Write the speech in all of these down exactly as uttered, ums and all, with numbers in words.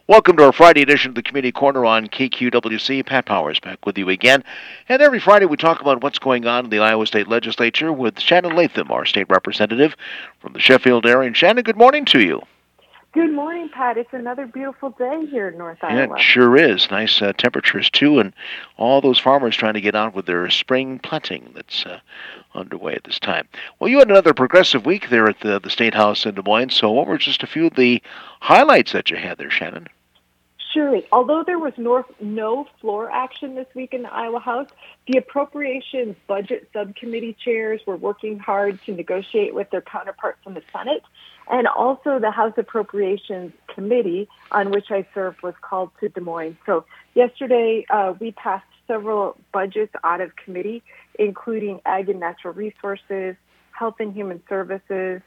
Welcome to our Friday edition of the Community Corner on K Q W C. Pat Powers back with you again. And every Friday we talk about what's going on in the Iowa State Legislature with Shannon Latham, our state representative from the Sheffield area. And Shannon, good morning to you. Good morning, Pat. It's another beautiful day here in North Yeah, Iowa. it sure is. Nice uh, temperatures, too, and all those farmers trying to get on with their spring planting that's uh, underway at this time. Well, you had another progressive week there at the, the State House in Des Moines, so what were just a few of the highlights that you had there, Shannon? Surely, although there was no, no floor action this week in the Iowa House, the Appropriations Budget Subcommittee chairs were working hard to negotiate with their counterparts in the Senate. And also the House Appropriations Committee, on which I served, was called to Des Moines. So yesterday, uh, we passed several budgets out of committee, including Ag and Natural Resources, Health and Human Services,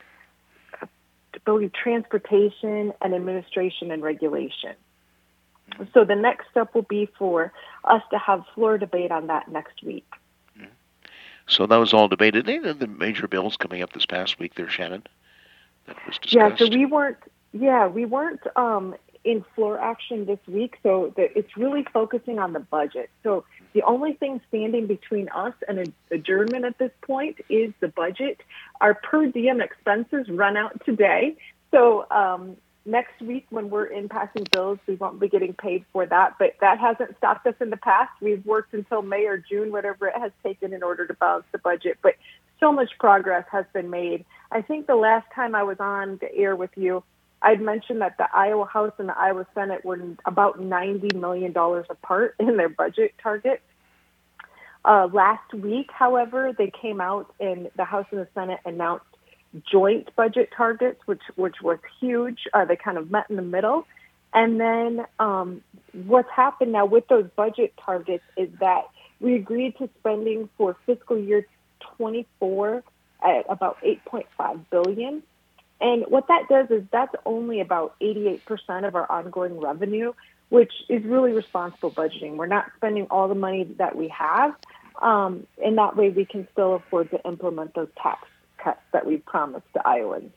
Transportation, and Administration and Regulation. So the next step will be for us to have floor debate on that next week. So that was all debated. Any of the major bills coming up this past week there, Shannon? That was discussed. Yeah, so we weren't. Yeah, we weren't um, in floor action this week. So the, it's really focusing on the budget. So the only thing standing between us and an adjournment at this point is the budget. Our per diem expenses run out today. So um, next week, when we're in passing bills, we won't be getting paid for that. But that hasn't stopped us in the past. We've worked until May or June, whatever it has taken, in order to balance the budget. But so much progress has been made. I think the last time I was on the air with you, I'd mentioned that the Iowa House and the Iowa Senate were about ninety million dollars apart in their budget targets. Uh, last week, however, they came out and the House and the Senate announced joint budget targets, which which was huge. Uh, they kind of met in the middle. And then um, what's happened now with those budget targets is that we agreed to spending for fiscal year twenty-four at about eight point five billion dollars. And what that does is that's only about eighty-eight percent of our ongoing revenue, which is really responsible budgeting. We're not spending all the money that we have, um, and that way we can still afford to implement those tax cuts that we've promised to Iowans.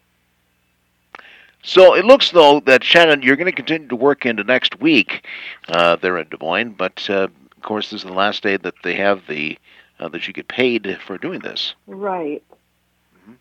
So it looks, though, that, Shannon, you're going to continue to work into next week uh, there in Des Moines, but, uh, of course, this is the last day that they have the uh, that you get paid for doing this. Right. Mm-hmm.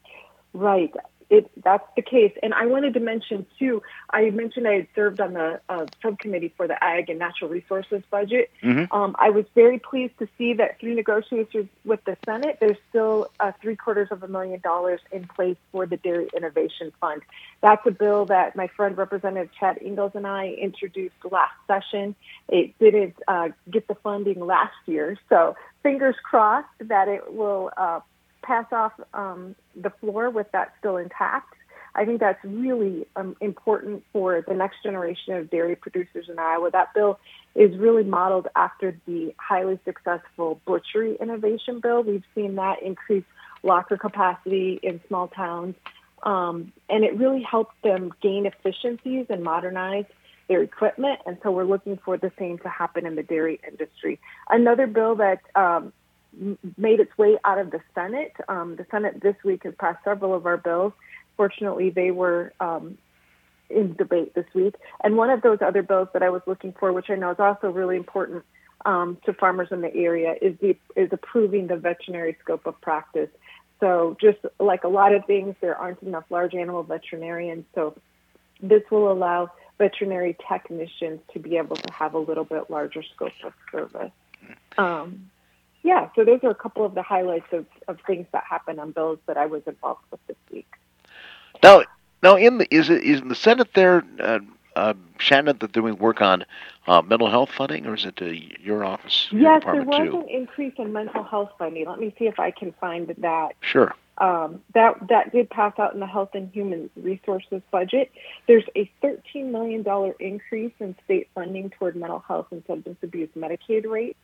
Right. It, that's the case. And I wanted to mention, too, I mentioned I had served on the uh, subcommittee for the Ag and Natural Resources budget. Mm-hmm. Um, I was very pleased to see that through negotiations with the Senate, there's still uh, three quarters of a million dollars in place for the Dairy Innovation Fund. That's a bill that my friend Representative Chad Ingalls and I introduced last session. It didn't uh, get the funding last year, so fingers crossed that it will uh, pass off um, the floor with that still intact. I think that's really um, important for the next generation of dairy producers in Iowa. That bill is really modeled after the highly successful butchery innovation bill. We've seen that increase locker capacity in small towns, um, and it really helped them gain efficiencies and modernize their equipment, and so we're looking for the same to happen in the dairy industry. Another bill that um, made its way out of the Senate. Um, the Senate this week has passed several of our bills. Fortunately, they were um, in debate this week. And one of those other bills that I was looking for, which I know is also really important um, to farmers in the area, is the is approving the veterinary scope of practice. So just like a lot of things, there aren't enough large animal veterinarians. So this will allow veterinary technicians to be able to have a little bit larger scope of service. Um, Yeah, so those are a couple of the highlights of, of things that happened on bills that I was involved with this week. Now, now, in the is it is in the Senate there, uh, uh, Shannon, that they're doing work on uh, mental health funding, or is it uh, your office? Your yes, there was too? an increase in mental health funding. Let me see if I can find that. Sure. Um, that that did pass out in the Health and Human Resources budget. There's a thirteen million dollars increase in state funding toward mental health and substance abuse Medicaid rates.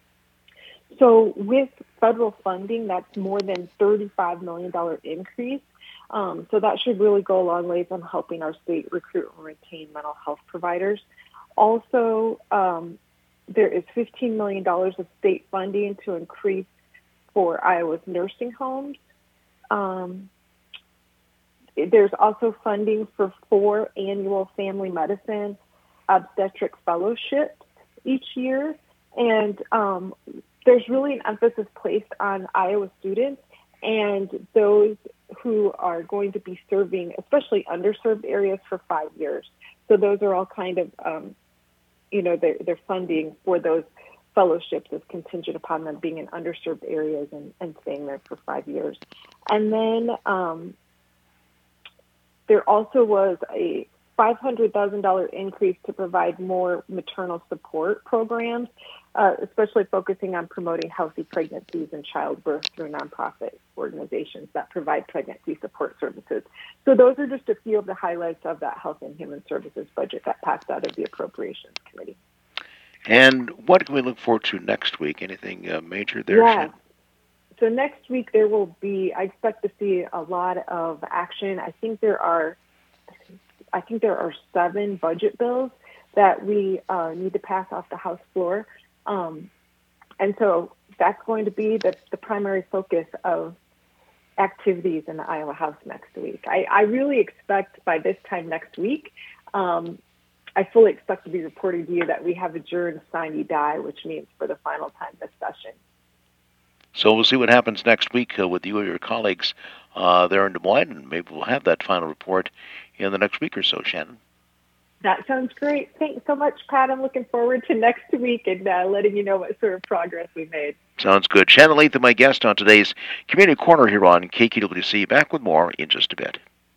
So with federal funding, that's more than thirty-five million dollars increase. Um, so that should really go a long ways on helping our state recruit and retain mental health providers. Also, um, there is fifteen million dollars of state funding to increase for Iowa's nursing homes. Um, there's also funding for four annual family medicine obstetric fellowships each year. And um, there's really an emphasis placed on Iowa students and those who are going to be serving, especially underserved areas, for five years. So those are all kind of, um, you know, their, their funding for those fellowships is contingent upon them being in underserved areas and, and staying there for five years. And then um, there also was a five hundred thousand dollars increase to provide more maternal support programs, uh, especially focusing on promoting healthy pregnancies and childbirth through nonprofit organizations that provide pregnancy support services. So those are just a few of the highlights of that Health and Human Services budget that passed out of the Appropriations Committee. And what can we look forward to next week? Anything uh, major there, Yeah. Shannon? So next week there will be, I expect to see a lot of action. I think there are I think there are seven budget bills that we uh, need to pass off the House floor. Um, and so that's going to be the, the primary focus of activities in the Iowa House next week. I, I really expect by this time next week, um, I fully expect to be reporting to you that we have adjourned sine die, which means for the final time this session. So we'll see what happens next week uh, with you or your colleagues uh, there in Des Moines, and maybe we'll have that final report in the next week or so, Shannon. That sounds great. Thanks so much, Pat. I'm looking forward to next week and uh, letting you know what sort of progress we made. Sounds good. Shannon Latham, my guest on today's Community Corner here on K K W C. Back with more in just a bit.